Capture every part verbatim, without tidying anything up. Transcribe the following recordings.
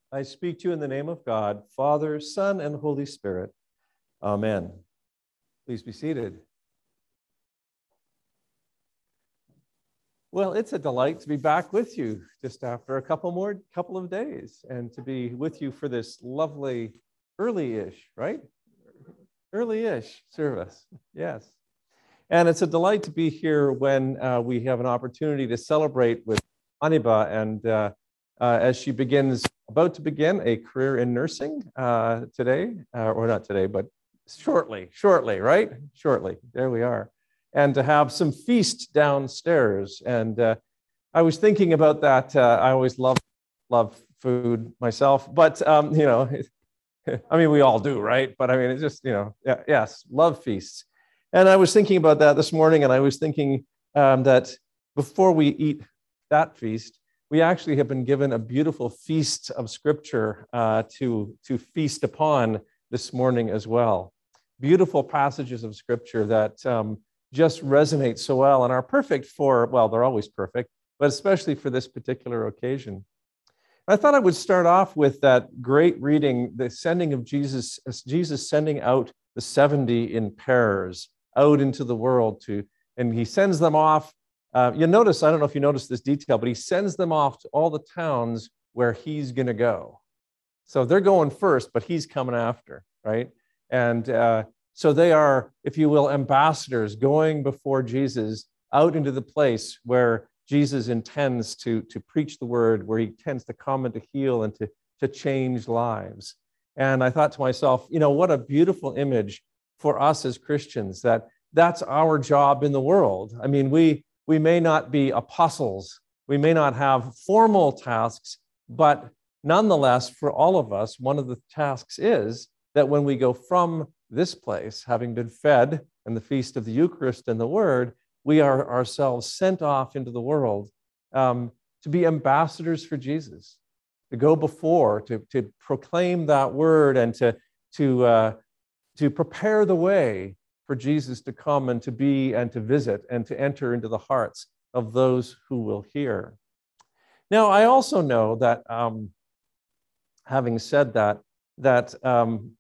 I speak to you in the name of God, Father, Son, and Holy Spirit. Amen. Please be seated. Well, it's a delight to be back with you just after a couple more couple of days and to be with you for this lovely early-ish, right? Early-ish service, yes. And it's a delight to be here when uh, we have an opportunity to celebrate with Aniba and uh, uh, as she begins, about to begin a career in nursing uh, today, uh, or not today, but shortly, shortly, right? Shortly, there we are. And to have some feast downstairs. And uh, I was thinking about that. Uh, I always love, love food myself, but um, you know, I mean, we all do, right? But I mean, it's just, you know, yeah, yes, love feasts. And I was thinking about that this morning, and I was thinking um, that before we eat that feast, we actually have been given a beautiful feast of Scripture uh, to, to feast upon this morning as well. Beautiful passages of Scripture that um, just resonate so well and are perfect for, well, they're always perfect, but especially for this particular occasion. I thought I would start off with that great reading, the sending of Jesus, Jesus sending out the seventy in pairs out into the world to, and he sends them off. Uh, you'll notice, I don't know if you noticed this detail, but he sends them off to all the towns where he's going to go. So they're going first, but he's coming after, right? And uh, so they are, if you will, ambassadors going before Jesus out into the place where Jesus intends to, to preach the word, where he tends to come and to heal and to, to change lives. And I thought to myself, you know, what a beautiful image for us as Christians, that that's our job in the world. I mean, we, we may not be apostles, we may not have formal tasks, but nonetheless, for all of us, one of the tasks is that when we go from this place, having been fed in the feast of the Eucharist and the Word, we are ourselves sent off into the world um, to be ambassadors for Jesus, to go before, to, to proclaim that word and to, to, uh, to prepare the way for Jesus to come and to be and to visit and to enter into the hearts of those who will hear. Now, I also know that, um, having said that, that um,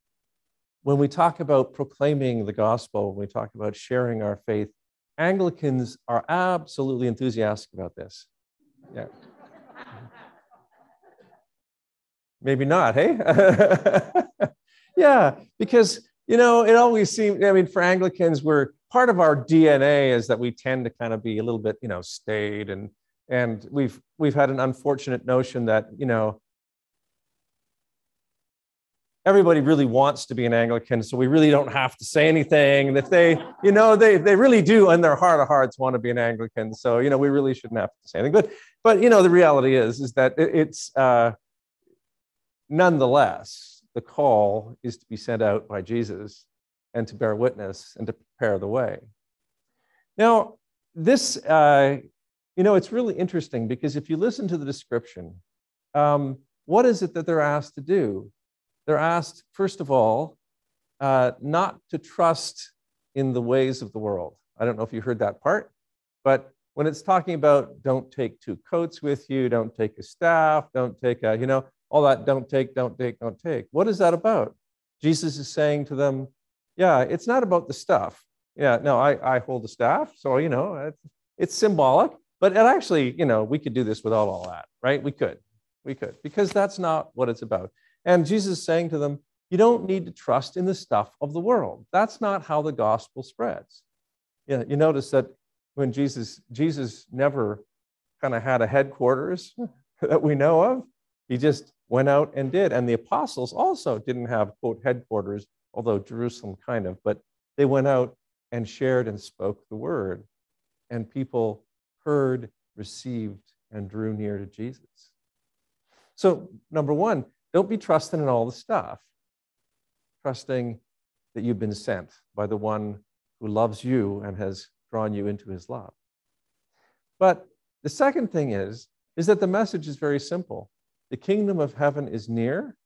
when we talk about proclaiming the gospel, when we talk about sharing our faith, Anglicans are absolutely enthusiastic about this. Yeah. Maybe not, hey? Yeah, because, you know, it always seems, I mean, for Anglicans, we're, part of our D N A is that we tend to kind of be a little bit, you know, staid, and, and we've, we've had an unfortunate notion that, you know, everybody really wants to be an Anglican, so we really don't have to say anything. And if they, you know, they, they really do in their heart of hearts want to be an Anglican. So, you know, we really shouldn't have to say anything. But, but you know, the reality is, is that it, it's, uh, nonetheless, the call is to be sent out by Jesus and to bear witness and to prepare the way. Now, this, uh, you know, it's really interesting because if you listen to the description, um, what is it that they're asked to do? They're asked, first of all, uh, not to trust in the ways of the world. I don't know if you heard that part, but when it's talking about don't take two coats with you, don't take a staff, don't take a, you know, all that don't take, don't take, don't take. What is that about? Jesus is saying to them, yeah, it's not about the stuff. Yeah, no, I, I hold the staff, so, you know, it's, it's symbolic, but it actually, you know, we could do this without all that, right? We could, we could, because that's not what it's about. And Jesus is saying to them, you don't need to trust in the stuff of the world. That's not how the gospel spreads. Yeah, you notice that when Jesus, Jesus never kind of had a headquarters that we know of. He just went out and did. And the apostles also didn't have, quote, headquarters, although Jerusalem kind of, but they went out and shared and spoke the word. And people heard, received, and drew near to Jesus. So, number one, don't be trusting in all the stuff. Trusting that you've been sent by the one who loves you and has drawn you into his love. But the second thing is, is that the message is very simple. The kingdom of heaven is near,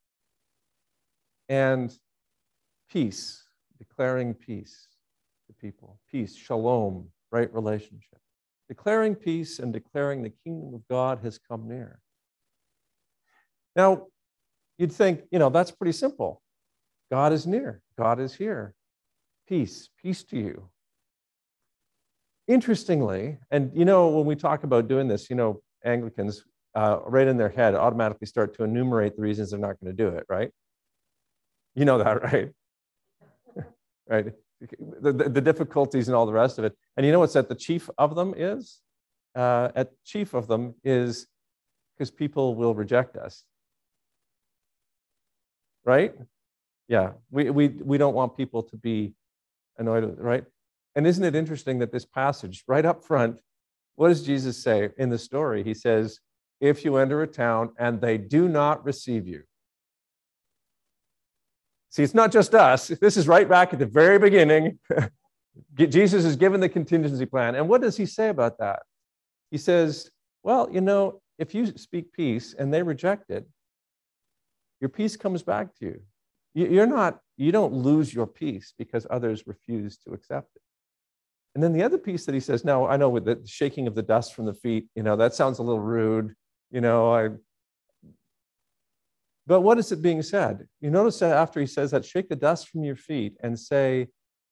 and peace, declaring peace to people. Peace, shalom, right relationship. Declaring peace and declaring the kingdom of God has come near. Now, you'd think, you know, that's pretty simple. God is near. God is here. Peace, peace to you. Interestingly, and you know, when we talk about doing this, you know, Anglicans, uh, right in their head, automatically start to enumerate the reasons they're not going to do it, right? You know that, right? Right? The, the, the difficulties and all the rest of it. And you know what's at the chief of them is? Uh, at chief of them is because people will reject us. Right? Yeah, we, we, we don't want people to be annoyed with it, right? And isn't it interesting that this passage, right up front, what does Jesus say in the story? He says, if you enter a town and they do not receive you. See, it's not just us. This is right back at the very beginning. Jesus is given the contingency plan. And what does he say about that? He says, well, you know, if you speak peace and they reject it, your peace comes back to you. You're not, you don't lose your peace because others refuse to accept it. And then the other piece that he says, now I know with the shaking of the dust from the feet, you know, that sounds a little rude, you know, I, but what is it being said? You notice that after he says that, shake the dust from your feet and say,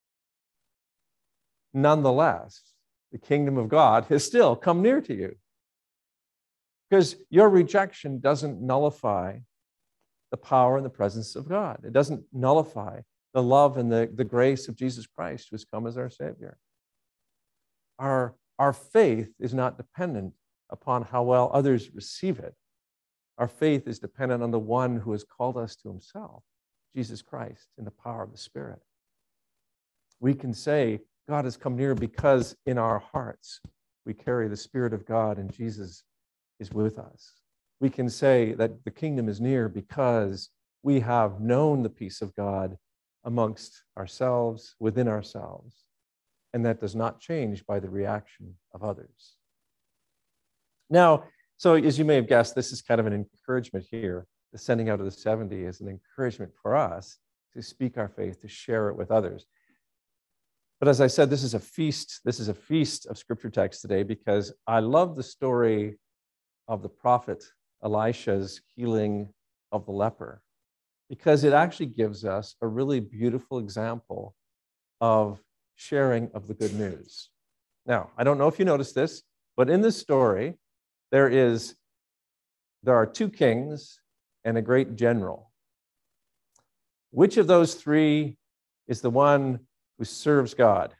nonetheless, the kingdom of God has still come near to you. Because your rejection doesn't nullify the power and the presence of God. It doesn't nullify the love and the, the grace of Jesus Christ, who has come as our Savior. Our, our faith is not dependent upon how well others receive it. Our faith is dependent on the one who has called us to himself, Jesus Christ, in the power of the Spirit. We can say God has come near because in our hearts we carry the Spirit of God and Jesus is with us. We can say that the kingdom is near because we have known the peace of God amongst ourselves, within ourselves, and that does not change by the reaction of others. Now, so as you may have guessed, this is kind of an encouragement here. The sending out of the seventy is an encouragement for us to speak our faith, to share it with others. But as I said, this is a feast. This is a feast of scripture text today because I love the story of the prophet Elisha's healing of the leper, because it actually gives us a really beautiful example of sharing of the good news. Now, I don't know if you noticed this, but in this story, there is, there are two kings and a great general. Which of those three is the one who serves God?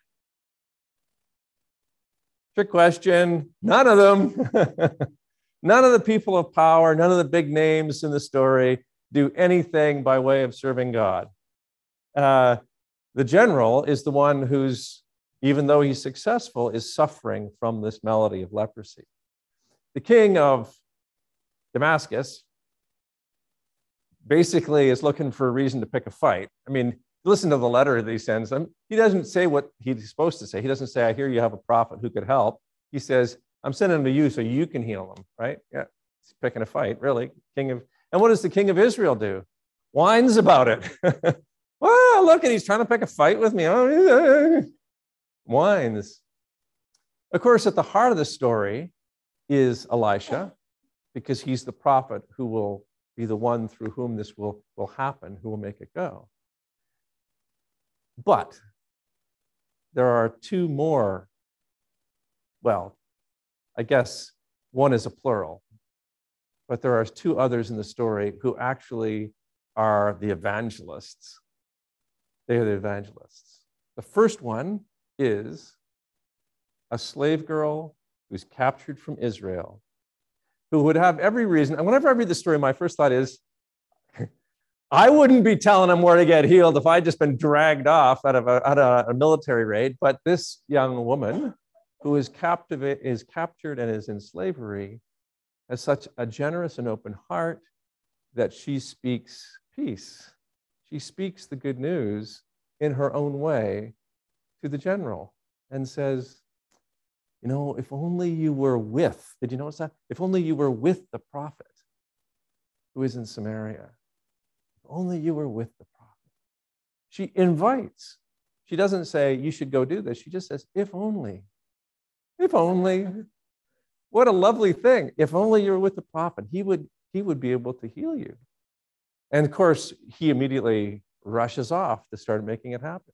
Trick question. None of them. None of the people of power, none of the big names in the story do anything by way of serving God. Uh, the general is the one who's, even though he's successful, is suffering from this malady of leprosy. The king of Damascus basically is looking for a reason to pick a fight. I mean, listen to the letter that he sends them. He doesn't say what he's supposed to say. He doesn't say, I hear you have a prophet who could help. He says, I'm sending them to you so you can heal them, right? Yeah, he's picking a fight, really. King of, and what does the king of Israel do? Whines about it. Well, look, at he's trying to pick a fight with me. Whines. Of course, at the heart of the story is Elisha, because he's the prophet who will be the one through whom this will, will happen, who will make it go. But there are two more, well, I guess one is a plural, but there are two others in the story who actually are the evangelists. They are the evangelists. The first one is a slave girl who's captured from Israel, who would have every reason. And whenever I read the story, my first thought is, I wouldn't be telling them where to get healed if I'd just been dragged off out of a, out of a military raid. But this young woman who is captivate, is captured and is in slavery, has such a generous and open heart that she speaks peace. She speaks the good news in her own way to the general and says, you know, if only you were with, did you notice that? If only you were with the prophet who is in Samaria. If only you were with the prophet. She invites. She doesn't say, you should go do this. She just says, if only. If only. What a lovely thing. If only you were with the prophet, he would, he would be able to heal you. And of course, he immediately rushes off to start making it happen.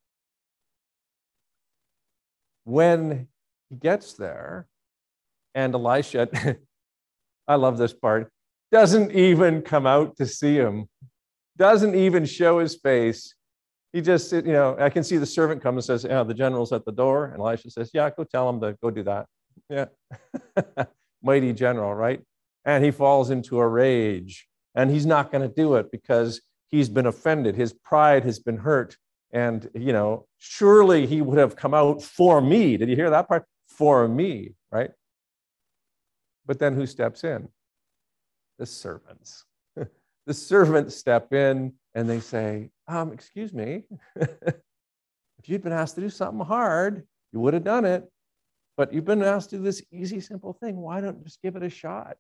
When he gets there, and Elisha, I love this part, doesn't even come out to see him, doesn't even show his face. He just, you know, I can see the servant come and says, yeah, the general's at the door. And Elisha says, yeah, go tell him to go do that. Yeah. Mighty general, right? And he falls into a rage. And he's not going to do it because he's been offended. His pride has been hurt. And, you know, surely he would have come out for me. Did you hear that part? For me, right? But then who steps in? The servants. The servants step in and they say, um, excuse me, if you'd been asked to do something hard, you would have done it. But you've been asked to do this easy, simple thing. Why don't you just give it a shot?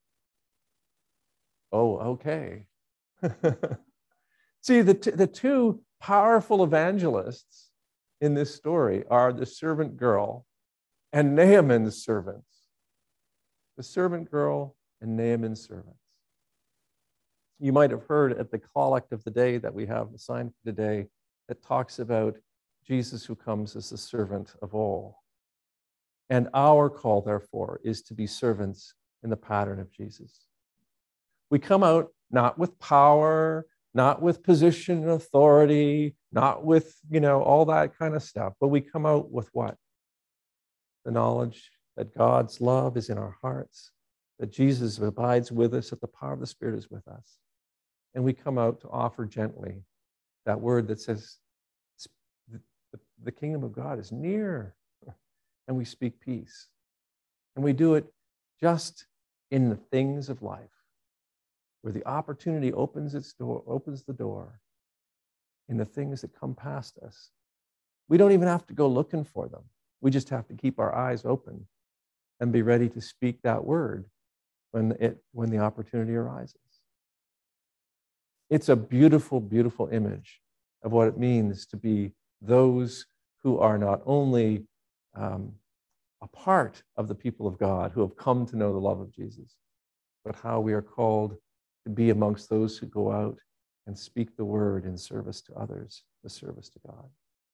Oh, okay. See, the, t- the two powerful evangelists in this story are the servant girl and Naaman's servants. The servant girl and Naaman's servants. You might have heard at the collect of the day that we have assigned for today that talks about Jesus who comes as the servant of all. And our call, therefore, is to be servants in the pattern of Jesus. We come out not with power, not with position and authority, not with, you know, all that kind of stuff, but we come out with what? The knowledge that God's love is in our hearts, that Jesus abides with us, that the power of the Spirit is with us. And we come out to offer gently that word that says, the kingdom of God is near. And we speak peace. And we do it just in the things of life, where the opportunity opens its door, opens the door, in the things that come past us. We don't even have to go looking for them. We just have to keep our eyes open and be ready to speak that word when it when the opportunity arises. It's a beautiful, beautiful image of what it means to be those who are not only um, a part of the people of God who have come to know the love of Jesus, but how we are called to be amongst those who go out and speak the word in service to others, the service to God.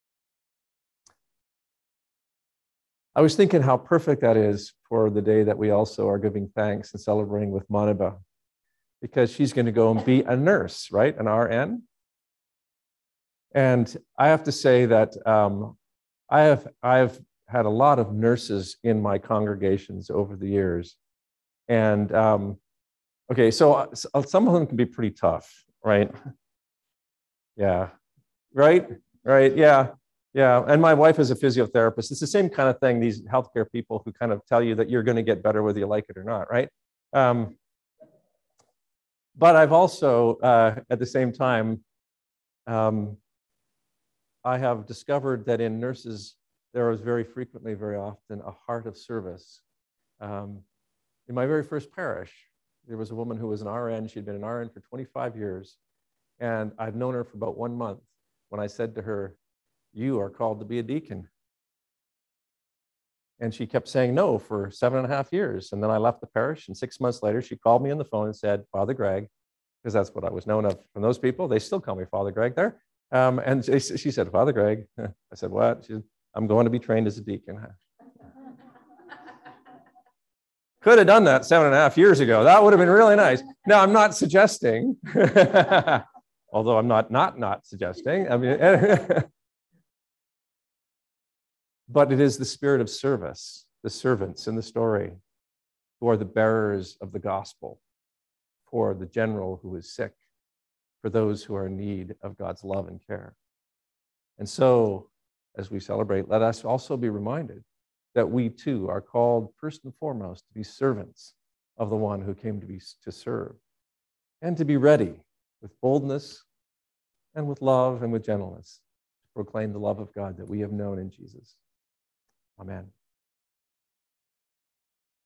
I was thinking how perfect that is for the day that we also are giving thanks and celebrating with Maniba, because she's going to go and be a nurse, right? An R N. And I have to say that um, I have I've had a lot of nurses in my congregations over the years. And um, okay, so some of them can be pretty tough, right? Yeah, right, right, yeah. Yeah, and my wife is a physiotherapist. It's the same kind of thing, these healthcare people who kind of tell you that you're going to get better whether you like it or not, right? Um, but I've also, uh, at the same time, um, I have discovered that in nurses, there is very frequently, very often, a heart of service. Um, in my very first parish, there was a woman who was an R N. She'd been an R N for twenty-five years, and I'd known her for about one month when I said to her, "You are called to be a deacon." And she kept saying no for seven and a half years. And then I left the parish, and six months later, she called me on the phone and said, "Father Greg," because that's what I was known of from those people. They still call me Father Greg there. Um, and she, she said, "Father Greg." I said, "What?" She said, "I'm going to be trained as a deacon." Could have done that seven and a half years ago. That would have been really nice. Now, I'm not suggesting, although I'm not not not suggesting. I mean, but it is the spirit of service, the servants in the story, who are the bearers of the gospel for the general who is sick, for those who are in need of God's love and care. And so, as we celebrate, let us also be reminded that we too are called first and foremost to be servants of the one who came to be to serve, and to be ready with boldness and with love and with gentleness to proclaim the love of God that we have known in Jesus. Amen.